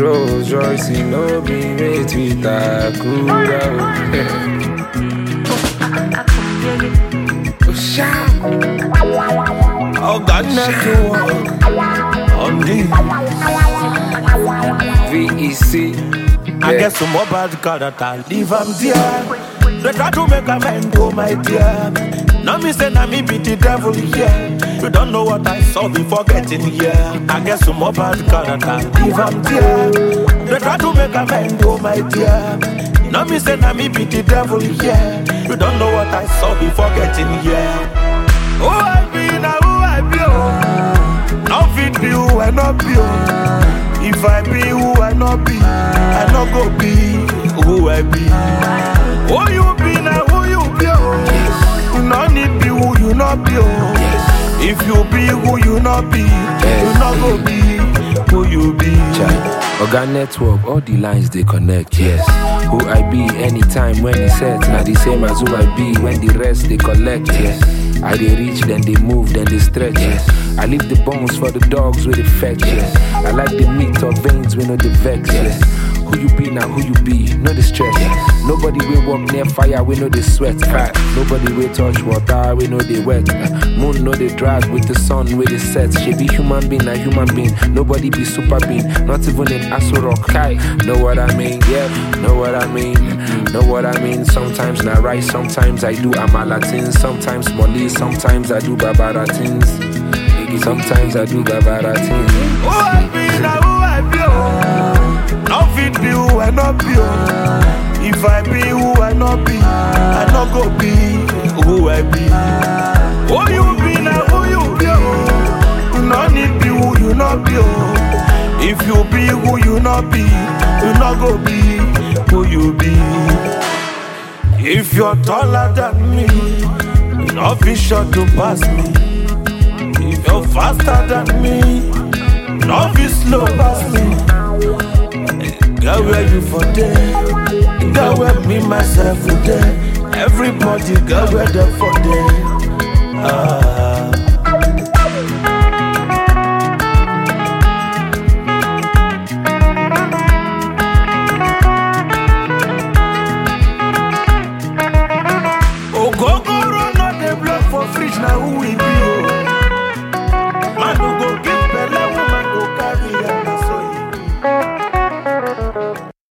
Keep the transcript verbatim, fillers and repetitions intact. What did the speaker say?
Rolls Royce, no be made with a Kura. Oh, God, never walk on this V E C. I get some more bad car that I leave am there. They try to make a man go, my dear. Now me say na me be the devil here. You don't know what I saw before getting here. I get some more bad car that I leave am there. They try to make a man go, my dear. Now me say na me be the devil here. You don't know what I saw before getting here. Who I be now, who I be, oh. Now fit be who I not be, oh. If I be who I not be, I not go be who I be. Who you be now, who you be, oh. You not need be who you not be, oh. If you be who you not be, you not go be who you be. Oga Network, all the lines they connect, yes. Who I be anytime when it's set, now the same as who I be when the rest they collect, yes. I they reach, then they move, then they stretch, yes. I leave the bones for the dogs with the fetch, yes. I like the meat or veins with no the vex, yes. Who you be now, who you be, no the stress, yes. Nobody will walk near fire, we know the sweat, right? Nobody will touch water, we know they wet. Moon know they drag with the sun, with the set. She be human being, a human being. Nobody be super being, not even in Aso Rock. Kai, know what I mean? Yeah, know what I mean? Know what I mean? Sometimes not right, sometimes I do Amalatins, sometimes Molly, sometimes I do Babaratins. Sometimes I do Babaratins. Who I be now, who I be, oh. Now fit be who I not be, oh. If I be who I not be, I not go be who I be. Who you be now, who you be, oh. You not need be who you not be, oh. If you be who you not be, you not go be who you be. If you're taller than me, you not be sure to pass me. If you're faster than me, you not be slow pass me. Girl, where you for there? Girl, where me myself for there? Everybody, girl, where they for there? Ah. Oh, go, go, run on the block for fridge, now who we be?